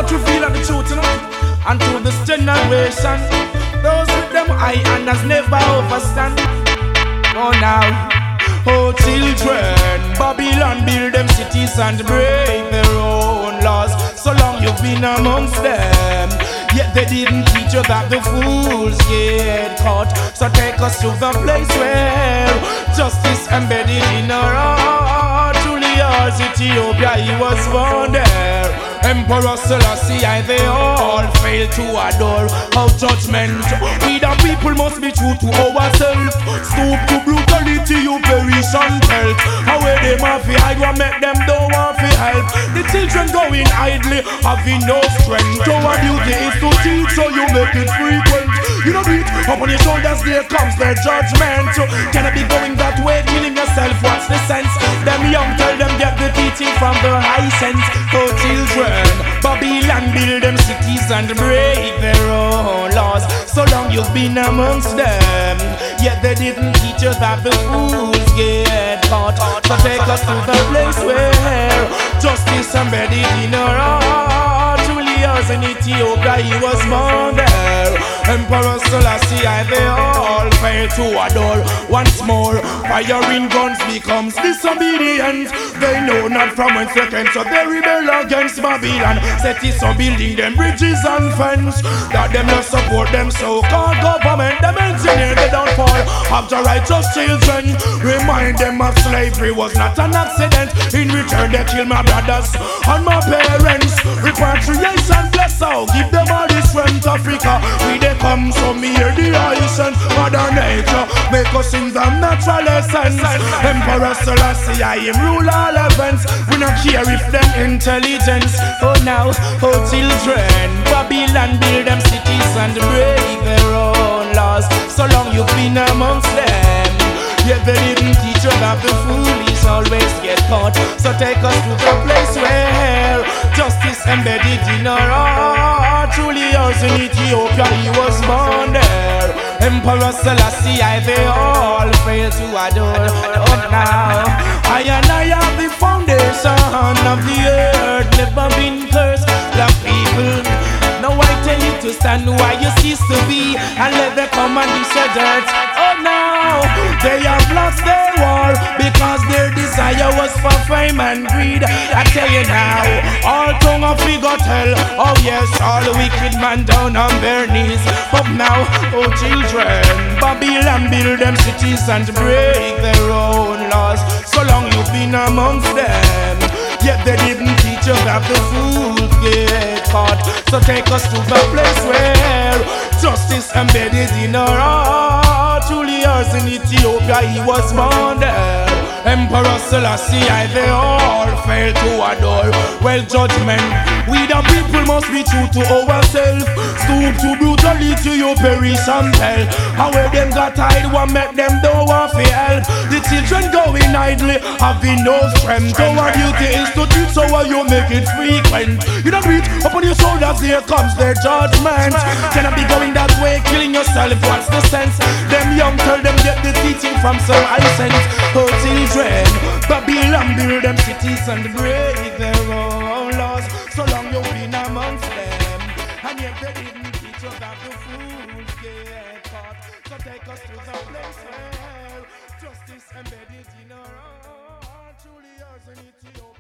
Lord reveal the truth, you know, and to this generation, those with them eye and has never overstand. Oh now, oh children, Babylon build them cities and break their own laws. So long you've been amongst them, yet they didn't teach you that the fools get caught. So take us to the place where justice embedded in our heart. Truly ours, Ethiopia, he was born there. Emperor Selassie, they all fail to adore our judgment. We the people must be true to ourselves. Stoop to brutality, you perish and pelt. How they want to hide, what make them don't want to help. The children going idly, having no strength. Our duty is to teach, so you make it frequent. You know it, upon your shoulders there comes their judgment. Cannot be going that way, killing yourself, what's the sense? Them young tell them get the teaching from the high sense. Oh children, Babylon build them cities and break their own laws. So long you've been amongst them, yet they didn't teach you that the fools get caught. So take us to the place where justice embedded in our heart. Truly yours in Ethiopia, he was born there. Emperor Selassie, they all fail to adore. Once more, firing guns becomes disobedience. They know not from whence they came, so they rebel against Babylon. Set is so building them bridges and fence, that them not support them so-called government. Them engineer the downfall of the righteous children. Remind them of slavery was not an accident. In return they kill my brothers and my parents. Repatriation bless out, give them all the strength. Africa, we they come, so me hear the ice and Mother Nature make us sing them natural essence. Emperor Selassie, I am rule all events. We not care if them intelligence. Oh now, oh children, Babylon build them cities and break their own laws. So long you've been amongst them, yet they didn't teach you that the foolish always get caught. So take us to the place where justice embedded in our heart. Truly yours in Ethiopia, he was born there. Emperor Selassie, they all fail to adore. Oh now, I have the foundation of the earth, never been cursed. The people, now I tell you to stand where you cease to be, and let them come and dish your dirt. Oh now, they have lost their war, because their desire was for fame and greed. I tell you now, all tongue of figure tell, oh yes, all wicked man down on their knees. But now, oh children, Babylon build them cities and break their own laws. So long you've been amongst them, yet they didn't teach you that the fools get caught. So take us to the place where justice embedded in our heart. Truly yours in Ethiopia, he was born there. Emperor Selassie, they all fail to adore. Well, judgment, we the people must be true to ourselves. Stoop to brutality, you perish and tell. How them got hide, what make them don't want to help. The children going idly, having no strength. Our duty is to teach, so you make it frequent. You don't reach upon your shoulders, here comes their judgment. Cannot be going that way, killing yourself, what's the sense? Them young tell them get the teaching from some high sense. Oh children, Babylon build them cities and break their own laws. So long you've been amongst them, and yet they didn't teach you that the fools get caught. So take us to the place where justice embedded in our heart. Truly yours in Ethiopia.